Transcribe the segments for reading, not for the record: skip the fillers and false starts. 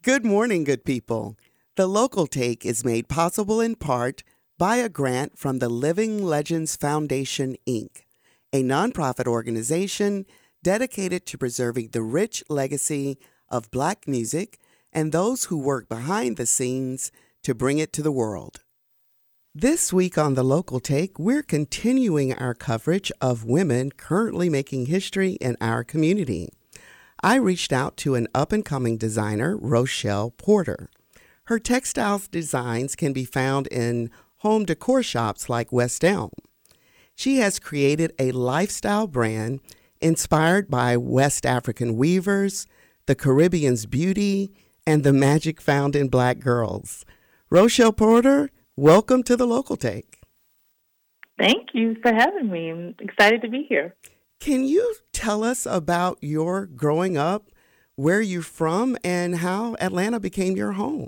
Good morning, good people. The Local Take is made possible in part by a grant from the Living Legends Foundation, Inc., a nonprofit organization dedicated to preserving the rich legacy of Black music and those who work behind the scenes to bring it to the world. This week on The Local Take, we're continuing our coverage of women currently making history in our community. I reached out to an up-and-coming designer, Rochelle Porter. Her textiles designs can be found in home decor shops like West Elm. She has created a lifestyle brand inspired by West African weavers, the Caribbean's beauty, and the magic found in Black girls. Rochelle Porter, welcome to The Local Take. Thank you for having me. I'm excited to be here. Can you tell us about your growing up, where you're from, and how Atlanta became your home?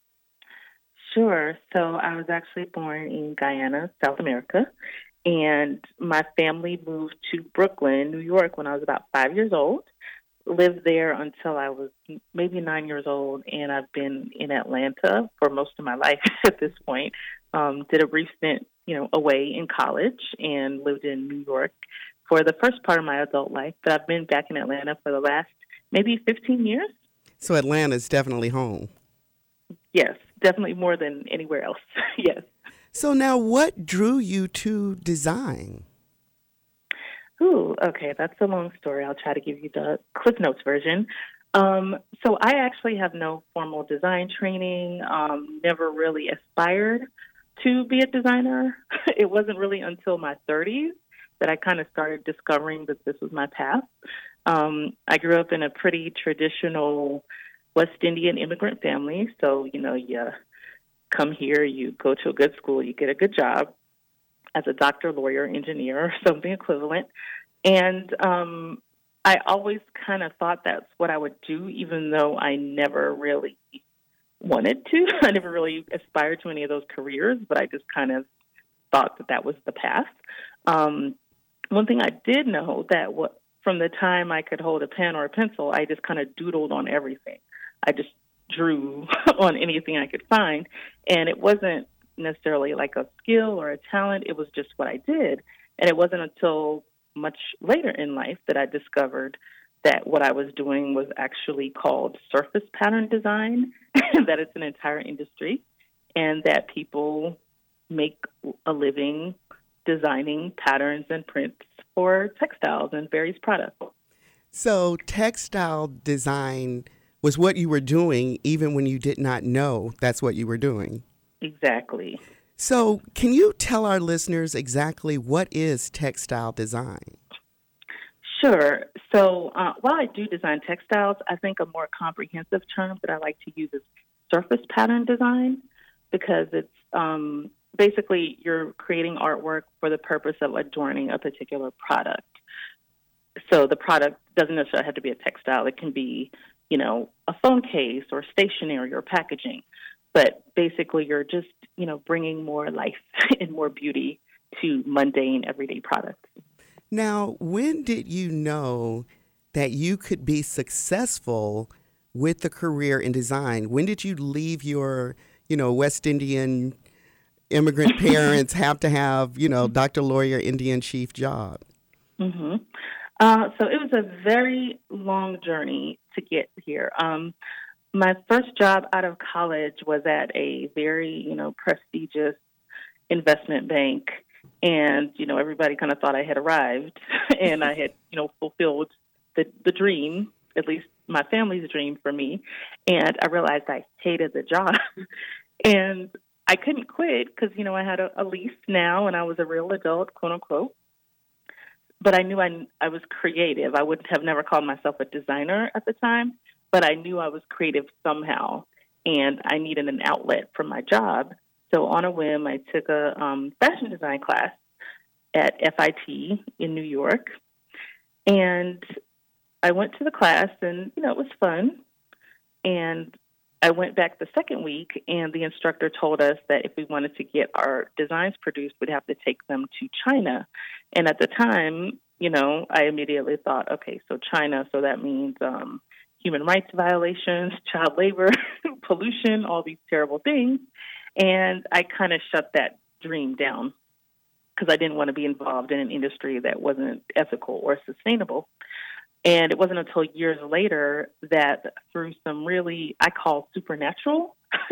Sure. So I was actually born in Guyana, South America, and my family moved to Brooklyn, New York when I was about 5 years old. Lived there until I was maybe 9 years old, and I've been in Atlanta for most of my life at this point. Did a brief stint, away in college and lived in New York for the first part of my adult life, but I've been back in Atlanta for the last maybe 15 years. So Atlanta's definitely home. Yes, definitely more than anywhere else. Yes. So now what drew you to design? Ooh, okay, that's a long story. I'll try to give you the Cliff Notes version. So I actually have no formal design training, never really aspired to be a designer. It wasn't really until my 30s that I kind of started discovering that this was my path. I grew up in a pretty traditional West Indian immigrant family. So, you come here, you go to a good school, you get a good job as a doctor, lawyer, engineer, or something equivalent. And I always kind of thought that's what I would do, even though I never really wanted to. I never really aspired to any of those careers, but I just kind of thought that was the path. One thing I did know that from the time I could hold a pen or a pencil, I just kind of doodled on everything. I just drew on anything I could find, and it wasn't necessarily like a skill or a talent. It was just what I did, and it wasn't until much later in life that I discovered that what I was doing was actually called surface pattern design, that it's an entire industry, and that people make a living designing patterns and prints for textiles and various products. So textile design was what you were doing even when you did not know that's what you were doing. Exactly. So can you tell our listeners exactly what is textile design? Sure. So while I do design textiles, I think a more comprehensive term that I like to use is surface pattern design, because it's basically you're creating artwork for the purpose of adorning a particular product. So the product doesn't necessarily have to be a textile. It can be, a phone case or stationery or packaging. But basically you're just, bringing more life and more beauty to mundane, everyday products. Now, when did you know that you could be successful with the career in design? When did you leave your, West Indian immigrant parents have to have, Dr. Lawyer, Indian chief job? Mm-hmm. So it was a very long journey to get here. My first job out of college was at a very, prestigious investment bank. And, everybody kind of thought I had arrived and I had, fulfilled the dream, at least my family's dream for me. And I realized I hated the job. And I couldn't quit because, I had a lease now and I was a real adult, quote unquote. But I knew I was creative. I would have never called myself a designer at the time, but I knew I was creative somehow. And I needed an outlet for my job. So on a whim, I took a fashion design class at FIT in New York. And I went to the class and, it was fun. And I went back the second week, and the instructor told us that if we wanted to get our designs produced, we'd have to take them to China. And at the time, I immediately thought, okay, so China, so that means, human rights violations, child labor, pollution, all these terrible things. And I kind of shut that dream down because I didn't want to be involved in an industry that wasn't ethical or sustainable. And it wasn't until years later that through some really, I call supernatural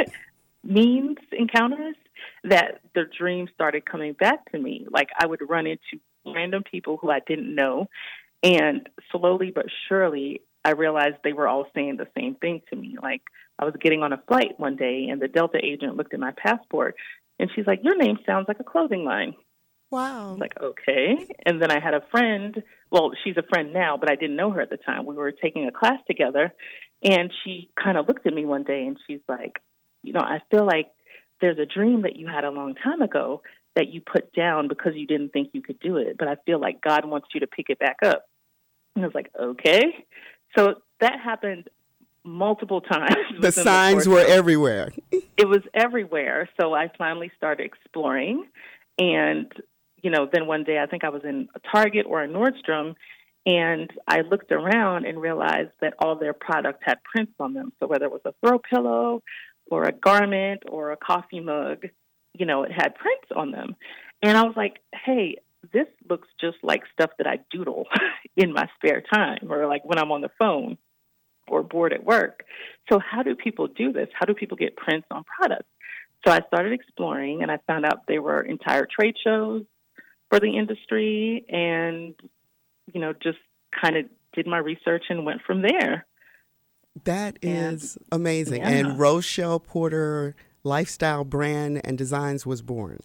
means encounters, that the dream started coming back to me. Like I would run into random people who I didn't know, and slowly but surely I realized they were all saying the same thing to me. Like I was getting on a flight one day and the Delta agent looked at my passport and she's like, "Your name sounds like a clothing line." Wow. I was like, okay. And then I had a friend, well, she's a friend now, but I didn't know her at the time. We were taking a class together, and she kind of looked at me one day, and she's like, I feel like there's a dream that you had a long time ago that you put down because you didn't think you could do it, but I feel like God wants you to pick it back up. And I was like, okay. So that happened multiple times. The signs were everywhere. It was everywhere. So I finally started exploring, and then one day I think I was in a Target or a Nordstrom, and I looked around and realized that all their products had prints on them. So whether it was a throw pillow or a garment or a coffee mug, it had prints on them. And I was like, hey, this looks just like stuff that I doodle in my spare time or like when I'm on the phone or bored at work. So how do people do this? How do people get prints on products? So I started exploring, and I found out there were entire trade shows for the industry, and, just kind of did my research and went from there. That is amazing. Yeah. And Rochelle Porter Lifestyle Brand and Designs was born.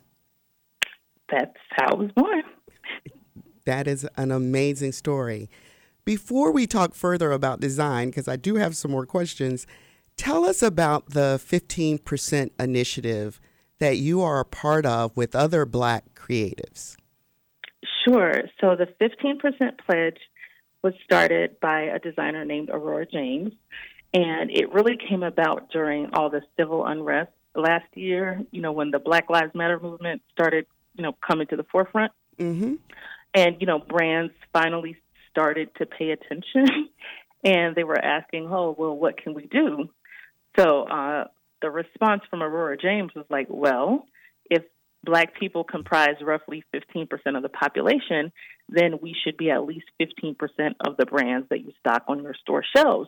That's how it was born. That is an amazing story. Before we talk further about design, because I do have some more questions, tell us about the 15% initiative that you are a part of with other Black creatives. Sure. So the 15% pledge was started by a designer named Aurora James, and it really came about during all the civil unrest last year, when the Black Lives Matter movement started, coming to the forefront. Mm-hmm. And, brands finally started to pay attention, and they were asking, oh, well, what can we do? So the response from Aurora James was like, well, if Black people comprise roughly 15% of the population, then we should be at least 15% of the brands that you stock on your store shelves.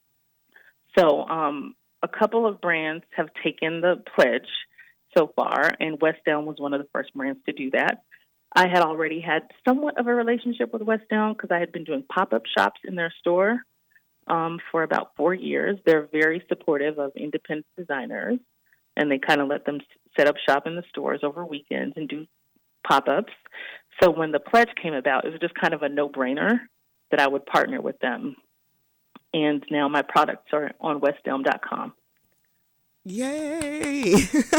So a couple of brands have taken the pledge so far, and West Elm was one of the first brands to do that. I had already had somewhat of a relationship with West Elm because I had been doing pop-up shops in their store for about 4 years. They're very supportive of independent designers, and they kind of let them set up shop in the stores over weekends and do pop-ups. So when the pledge came about, it was just kind of a no-brainer that I would partner with them. And now my products are on westelm.com. Yay!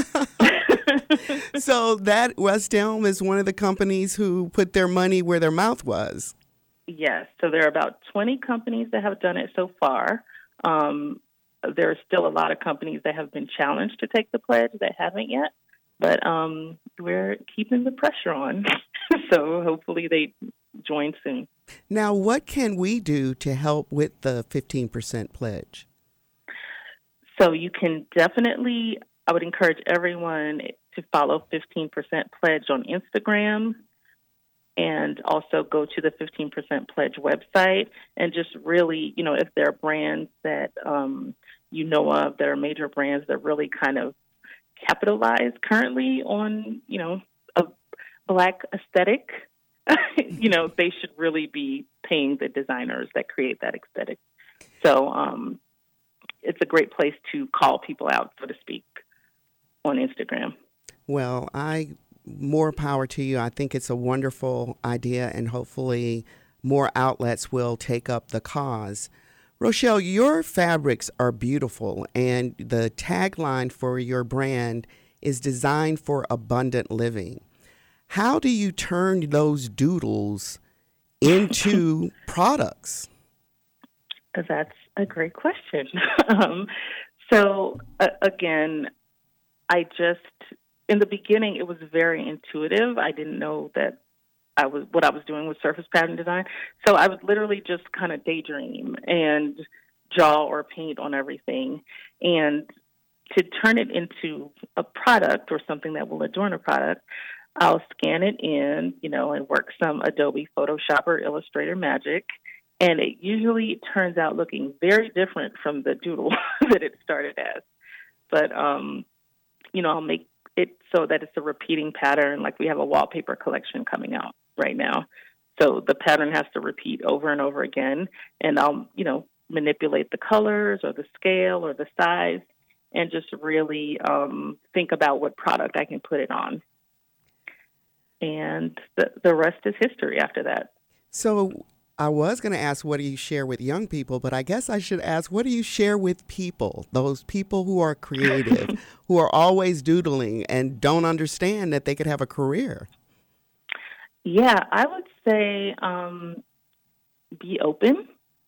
So that West Elm is one of the companies who put their money where their mouth was. Yes. So there are about 20 companies that have done it so far. There are still a lot of companies that have been challenged to take the pledge that haven't yet, but we're keeping the pressure on. So hopefully they join soon. Now, what can we do to help with the 15% pledge? So you can definitely, I would encourage everyone to follow 15% Pledge on Instagram, and also go to the 15% Pledge website, and just really, if there are brands that of that are major brands that really kind of capitalize currently on, a Black aesthetic, they should really be paying the designers that create that aesthetic. So it's a great place to call people out, so to speak, on Instagram. Well, more power to you. I think it's a wonderful idea, and hopefully more outlets will take up the cause. Rochelle, your fabrics are beautiful, and the tagline for your brand is designed for abundant living. How do you turn those doodles into products? That's a great question. Again, in the beginning, it was very intuitive. I didn't know that what I was doing was surface pattern design. So I would literally just kind of daydream and draw or paint on everything. And to turn it into a product or something that will adorn a product, I'll scan it in, and work some Adobe Photoshop or Illustrator Magic. And it usually turns out looking very different from the doodle that it started as. But, I'll make it so that it's a repeating pattern. Like we have a wallpaper collection coming out right now. So the pattern has to repeat over and over again. And I'll, manipulate the colors or the scale or the size and just really think about what product I can put it on. And the rest is history after that. So I was going to ask, what do you share with young people? But I guess I should ask, what do you share with people, those people who are creative, who are always doodling and don't understand that they could have a career? Yeah, I would say be open.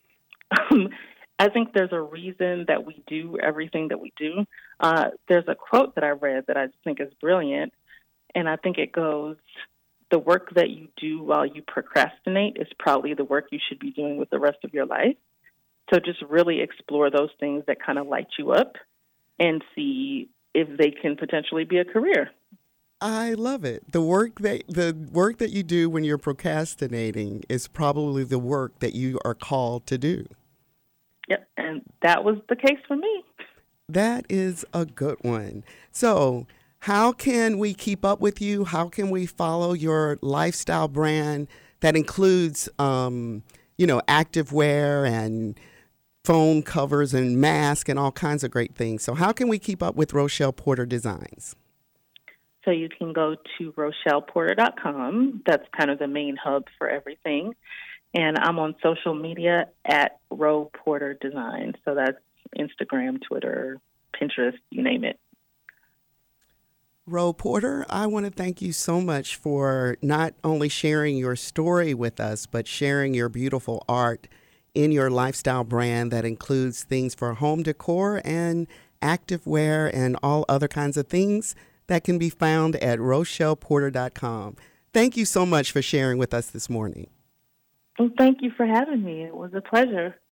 I think there's a reason that we do everything that we do. There's a quote that I read that I think is brilliant, and I think it goes, the work that you do while you procrastinate is probably the work you should be doing with the rest of your life. So just really explore those things that kind of light you up and see if they can potentially be a career. I love it. The work that you do when you're procrastinating is probably the work that you are called to do. Yep, and that was the case for me. That is a good one. So, how can we keep up with you? How can we follow your lifestyle brand that includes, activewear and phone covers and masks and all kinds of great things? So how can we keep up with Rochelle Porter Designs? So you can go to RochellePorter.com. That's kind of the main hub for everything. And I'm on social media at Ro Porter Design. So that's Instagram, Twitter, Pinterest, you name it. Ro Porter, I want to thank you so much for not only sharing your story with us, but sharing your beautiful art in your lifestyle brand that includes things for home decor and activewear and all other kinds of things that can be found at RochellePorter.com. Thank you so much for sharing with us this morning. Well, thank you for having me. It was a pleasure.